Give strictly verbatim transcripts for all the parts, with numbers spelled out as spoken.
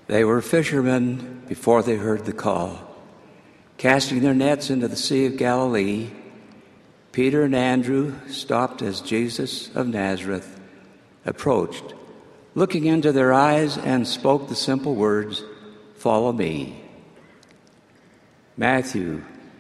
They were fishermen before they heard the call. Casting their nets into the Sea of Galilee, Peter and Andrew stopped as Jesus of Nazareth approached, looking into their eyes, and spoke the simple words, "Follow me." Matthew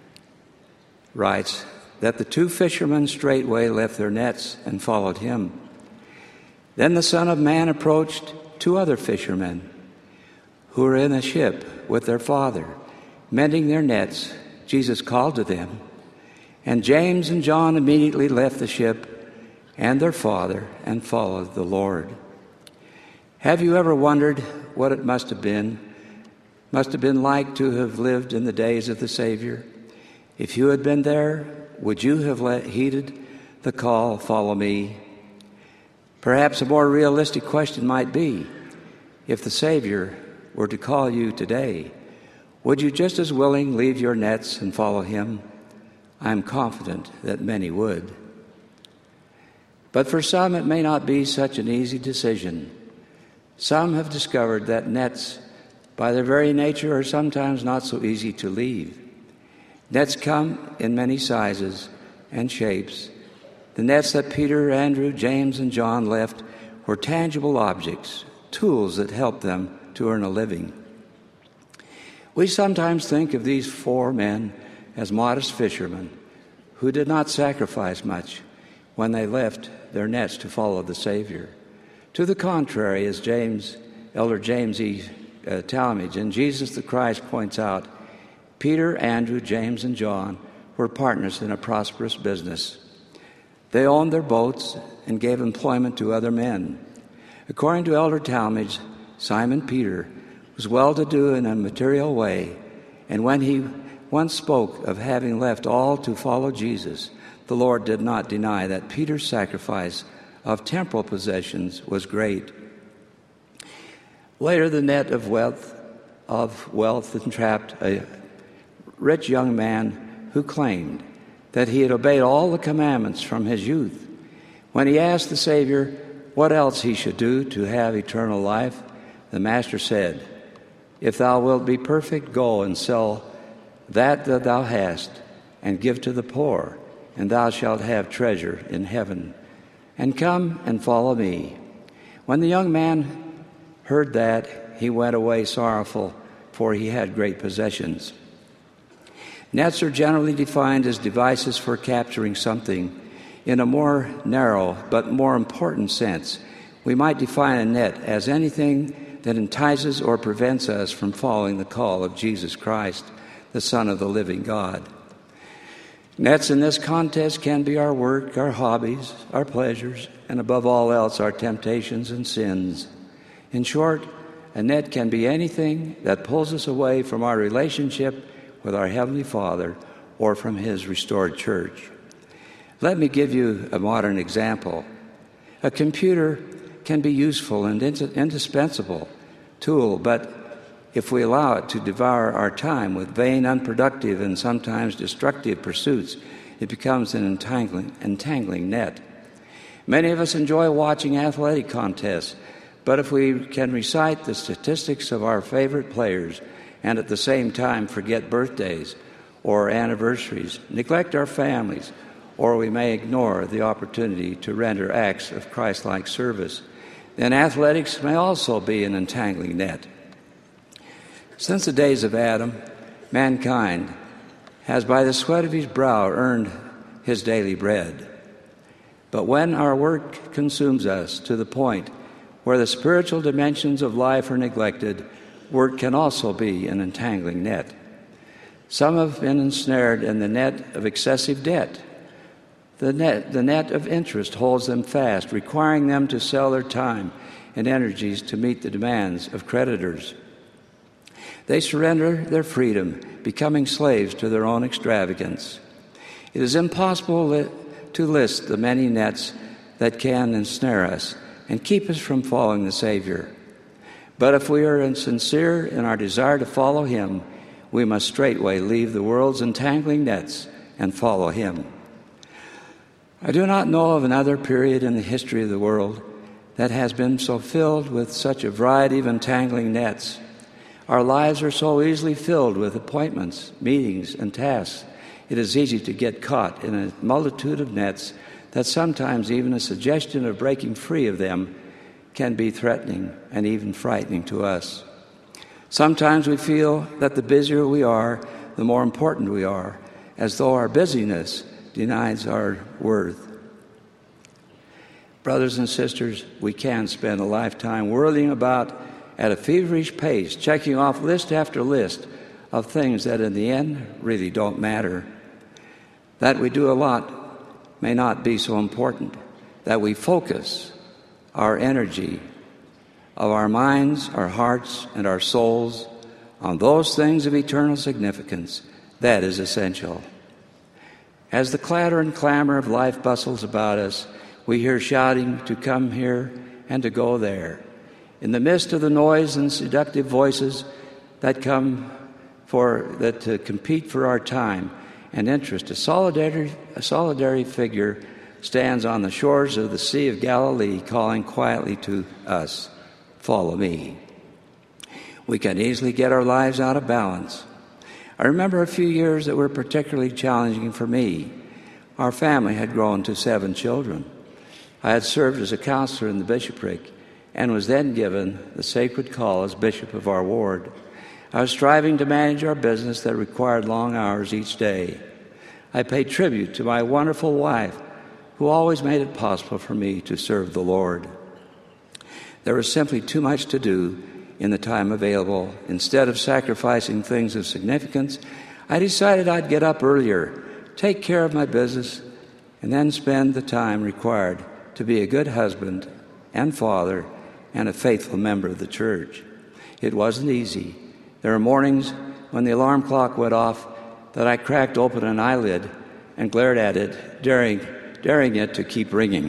writes that the two fishermen straightway left their nets and followed him. Then the Son of Man approached two other fishermen who were in a ship with their father, mending their nets. Jesus called to them, and James and John immediately left the ship and their father and followed the Lord. Have you ever wondered what it must have been, must have been like to have lived in the days of the Savior? If you had been there, would you have let, heeded the call, "Follow me"? Perhaps a more realistic question might be, if the Savior were to call you today, would you just as willing leave your nets and follow him? I'm confident that many would. But for some, it may not be such an easy decision. Some have discovered that nets, by their very nature, are sometimes not so easy to leave. Nets come in many sizes and shapes. The nets that Peter, Andrew, James, and John left were tangible objects, tools that helped them to earn a living. We sometimes think of these four men as modest fishermen who did not sacrifice much when they left their nets to follow the Savior. To the contrary, as James, Elder James E. Uh, Talmage in Jesus the Christ points out, Peter, Andrew, James, and John were partners in a prosperous business. They owned their boats and gave employment to other men. According to Elder Talmage, Simon Peter was well-to-do in a material way, and when he once spoke of having left all to follow Jesus, the Lord did not deny that Peter's sacrifice of temporal possessions was great. Later, the net of wealth of wealth entrapped a rich young man who claimed that he had obeyed all the commandments from his youth. When he asked the Savior what else he should do to have eternal life, the Master said, "If thou wilt be perfect, go and sell that that thou hast, and give to the poor, and thou shalt have treasure in heaven. And come and follow me." When the young man heard that, he went away sorrowful, for he had great possessions. Nets are generally defined as devices for capturing something. In a more narrow but more important sense, we might define a net as anything that entices or prevents us from following the call of Jesus Christ, the Son of the living God. Nets in this context can be our work, our hobbies, our pleasures, and above all else, our temptations and sins. In short, a net can be anything that pulls us away from our relationship with our Heavenly Father or from His restored church. Let me give you a modern example. A computer can be useful and indispensable tool, but if we allow it to devour our time with vain, unproductive, and sometimes destructive pursuits, it becomes an entangling, entangling net. Many of us enjoy watching athletic contests, but if we can recite the statistics of our favorite players and at the same time forget birthdays or anniversaries, neglect our families, or we may ignore the opportunity to render acts of Christ-like service, then athletics may also be an entangling net. Since the days of Adam, mankind has by the sweat of his brow earned his daily bread. But when our work consumes us to the point where the spiritual dimensions of life are neglected, work can also be an entangling net. Some have been ensnared in the net of excessive debt. The net, the net of interest holds them fast, requiring them to sell their time and energies to meet the demands of creditors. They surrender their freedom, becoming slaves to their own extravagance. It is impossible li- to list the many nets that can ensnare us and keep us from following the Savior. But if we are sincere in our desire to follow Him, we must straightway leave the world's entangling nets and follow Him. I do not know of another period in the history of the world that has been so filled with such a variety of entangling nets. Our lives are so easily filled with appointments, meetings, and tasks. It is easy to get caught in a multitude of nets that sometimes even a suggestion of breaking free of them can be threatening and even frightening to us. Sometimes we feel that the busier we are, the more important we are, as though our busyness denies our worth. Brothers and sisters, we can spend a lifetime whirling about at a feverish pace, checking off list after list of things that in the end really don't matter. That we do a lot may not be so important. That we focus our energy of our minds, our hearts, and our souls on those things of eternal significance, that is essential. As the clatter and clamor of life bustles about us, we hear shouting to come here and to go there. In the midst of the noise and seductive voices that come for that to compete for our time and interest, a solitary, a solitary figure stands on the shores of the Sea of Galilee, calling quietly to us, "Follow me." We can easily get our lives out of balance. I remember a few years that were particularly challenging for me. Our family had grown to seven children. I had served as a counselor in the bishopric and was then given the sacred call as bishop of our ward. I was striving to manage our business that required long hours each day. I paid tribute to my wonderful wife, who always made it possible for me to serve the Lord. There was simply too much to do in the time available. Instead of sacrificing things of significance, I decided I'd get up earlier, take care of my business, and then spend the time required to be a good husband and father and a faithful member of the church. It wasn't easy. There were mornings when the alarm clock went off that I cracked open an eyelid and glared at it, daring, daring it to keep ringing.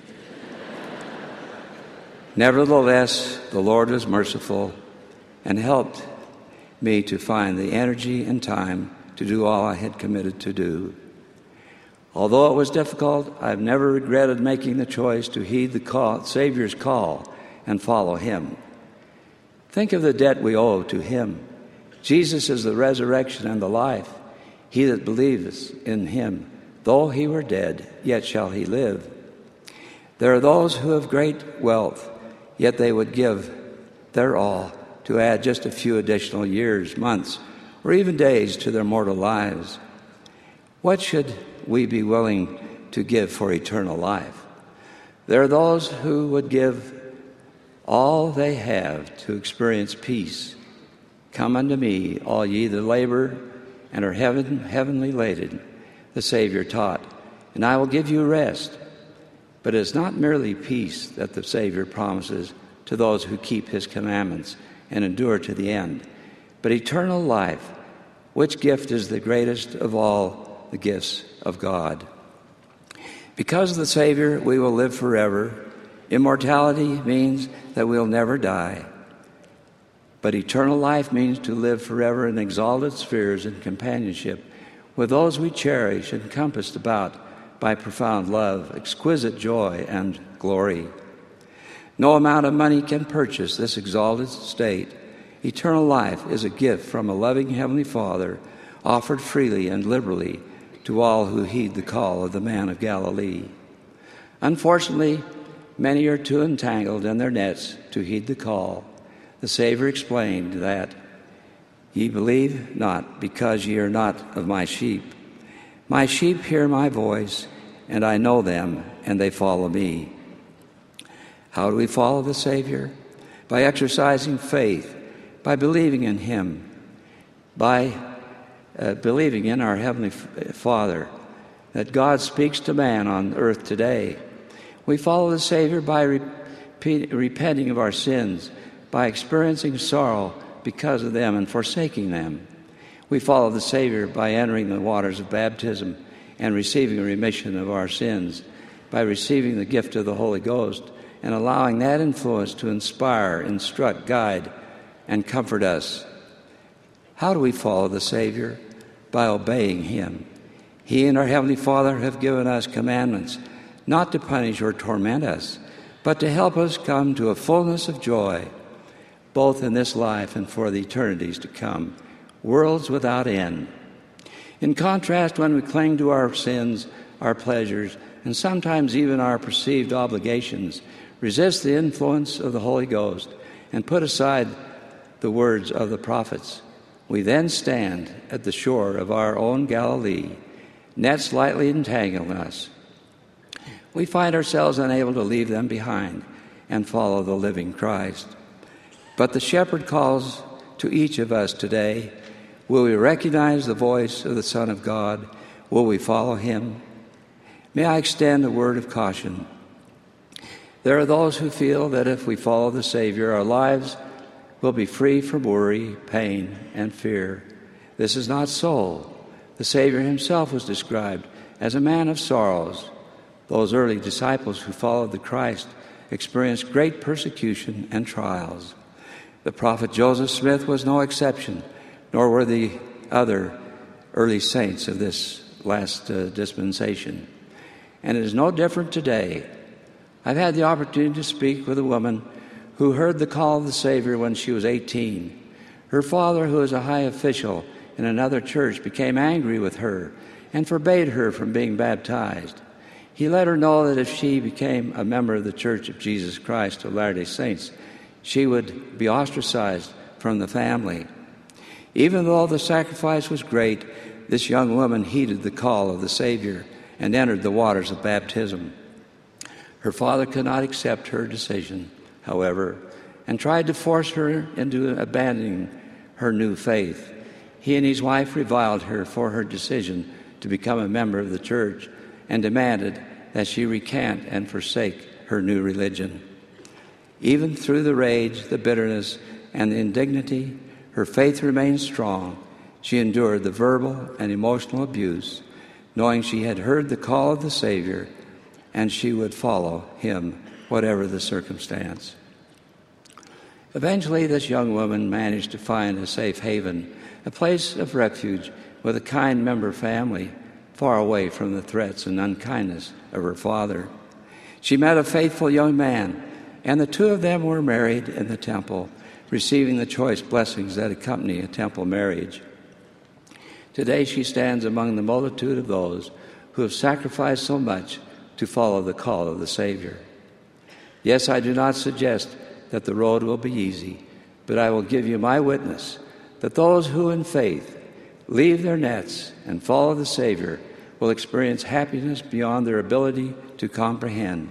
Nevertheless, the Lord was merciful and helped me to find the energy and time to do all I had committed to do. Although it was difficult, I've never regretted making the choice to heed the call, Savior's call and follow Him. Think of the debt we owe to Him. Jesus is the resurrection and the life. He that believes in Him, though he were dead, yet shall he live. There are those who have great wealth, yet they would give their all to add just a few additional years, months, or even days to their mortal lives. What should we be willing to give for eternal life? There are those who would give all they have to experience peace. Come unto me, all ye that labor and are heaven, heavenly laden, the Savior taught, and I will give you rest. But it is not merely peace that the Savior promises to those who keep His commandments and endure to the end, but eternal life, which gift is the greatest of all the gifts of God. Because of the Savior, we will live forever. Immortality means that we'll never die. But eternal life means to live forever in exalted spheres and companionship with those we cherish, encompassed about by profound love, exquisite joy, and glory. No amount of money can purchase this exalted state. Eternal life is a gift from a loving Heavenly Father, offered freely and liberally to all who heed the call of the man of Galilee. Unfortunately, many are too entangled in their nets to heed the call. The Savior explained that, "Ye believe not, because ye are not of my sheep. My sheep hear my voice, and I know them, and they follow me." How do we follow the Savior? By exercising faith, by believing in Him, by uh, believing in our Heavenly Father, that God speaks to man on earth today. We follow the Savior by repeat, repenting of our sins, by experiencing sorrow because of them and forsaking them. We follow the Savior by entering the waters of baptism and receiving a remission of our sins, by receiving the gift of the Holy Ghost and allowing that influence to inspire, instruct, guide, and comfort us. How do we follow the Savior? By obeying Him. He and our Heavenly Father have given us commandments, not to punish or torment us, but to help us come to a fullness of joy. both in this life and for the eternities to come, worlds without end. In contrast, when we cling to our sins, our pleasures, and sometimes even our perceived obligations, resist the influence of the Holy Ghost, and put aside the words of the prophets, we then stand at the shore of our own Galilee, nets lightly entangling us. We find ourselves unable to leave them behind and follow the living Christ. But the shepherd calls to each of us today. Will we recognize the voice of the Son of God? Will we follow him? May I extend a word of caution. There are those who feel that if we follow the Savior, our lives will be free from worry, pain, and fear. This is not so. The Savior himself was described as a man of sorrows. Those early disciples who followed the Christ experienced great persecution and trials. The prophet Joseph Smith was no exception, nor were the other early saints of this last uh, dispensation. And it is no different today. I've had the opportunity to speak with a woman who heard the call of the Savior when she was eighteen. Her father, who is a high official in another church, became angry with her and forbade her from being baptized. He let her know that if she became a member of the Church of Jesus Christ of Latter-day Saints, she would be ostracized from the family. Even though the sacrifice was great, this young woman heeded the call of the Savior and entered the waters of baptism. Her father could not accept her decision, however, and tried to force her into abandoning her new faith. He and his wife reviled her for her decision to become a member of the church and demanded that she recant and forsake her new religion. Even through the rage, the bitterness, and the indignity, her faith remained strong. She endured the verbal and emotional abuse, knowing she had heard the call of the Savior, and she would follow him, whatever the circumstance. Eventually, this young woman managed to find a safe haven, a place of refuge with a kind member family, far away from the threats and unkindness of her father. She met a faithful young man, and the two of them were married in the temple, receiving the choice blessings that accompany a temple marriage. Today she stands among the multitude of those who have sacrificed so much to follow the call of the Savior. Yes, I do not suggest that the road will be easy, but I will give you my witness that those who in faith leave their nets and follow the Savior will experience happiness beyond their ability to comprehend.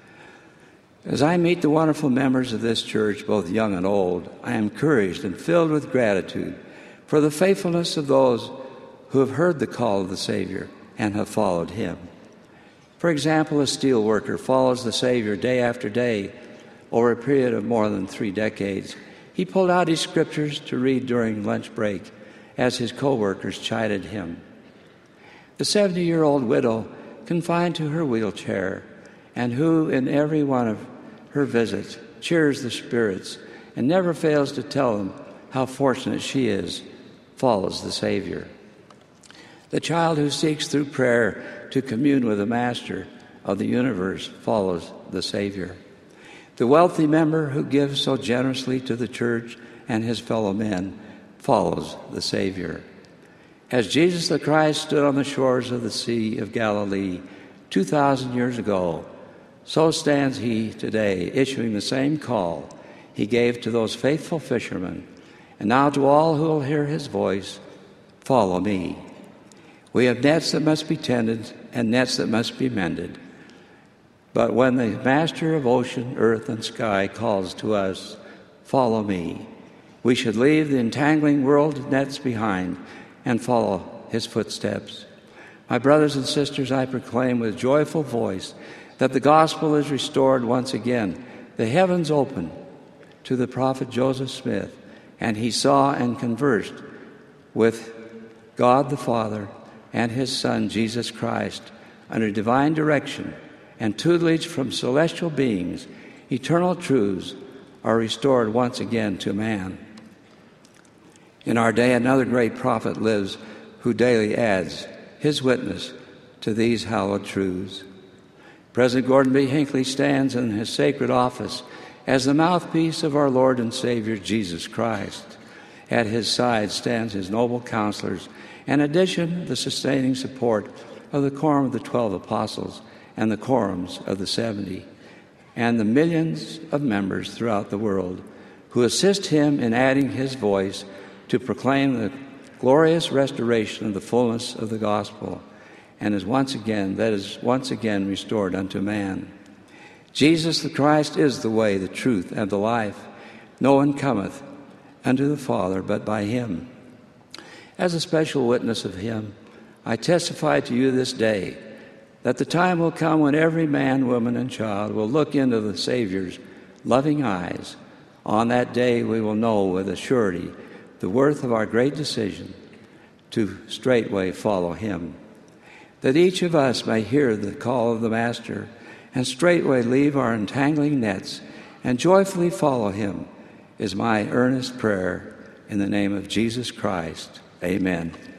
As I meet the wonderful members of this church, both young and old, I am encouraged and filled with gratitude for the faithfulness of those who have heard the call of the Savior and have followed him. For example, a steel worker follows the Savior day after day over a period of more than three decades. He pulled out his scriptures to read during lunch break as his co-workers chided him. The seventy-year-old widow confined to her wheelchair, and who in every one of her visits cheers the spirits and never fails to tell them how fortunate she is, follows the Savior. The child who seeks through prayer to commune with the Master of the universe follows the Savior. The wealthy member who gives so generously to the church and his fellow men follows the Savior. As Jesus the Christ stood on the shores of the Sea of Galilee two thousand years ago, so stands he today, issuing the same call he gave to those faithful fishermen, and now to all who will hear his voice, follow me. We have nets that must be tended and nets that must be mended. But when the Master of ocean, earth, and sky calls to us, follow me, we should leave the entangling world nets behind and follow his footsteps. My brothers and sisters, I proclaim with joyful voice that the gospel is restored once again. The heavens opened to the prophet Joseph Smith, and he saw and conversed with God the Father and his Son, Jesus Christ, under divine direction and tutelage from celestial beings. Eternal truths are restored once again to man. In our day, another great prophet lives who daily adds his witness to these hallowed truths. President Gordon B. Hinckley stands in his sacred office as the mouthpiece of our Lord and Savior Jesus Christ. At his side stands his noble counselors, in addition the sustaining support of the quorum of the twelve apostles and the quorums of the seventy, and the millions of members throughout the world who assist him in adding his voice to proclaim the glorious restoration of the fullness of the gospel, and is once again that is once again restored unto man. Jesus the Christ is the way, the truth, and the life. No one cometh unto the Father but by him. As a special witness of him, I testify to you this day that the time will come when every man, woman, and child will look into the Savior's loving eyes. On that day we will know with a surety the worth of our great decision to straightway follow him. That each of us may hear the call of the Master and straightway leave our entangling nets and joyfully follow him is my earnest prayer in the name of Jesus Christ. Amen.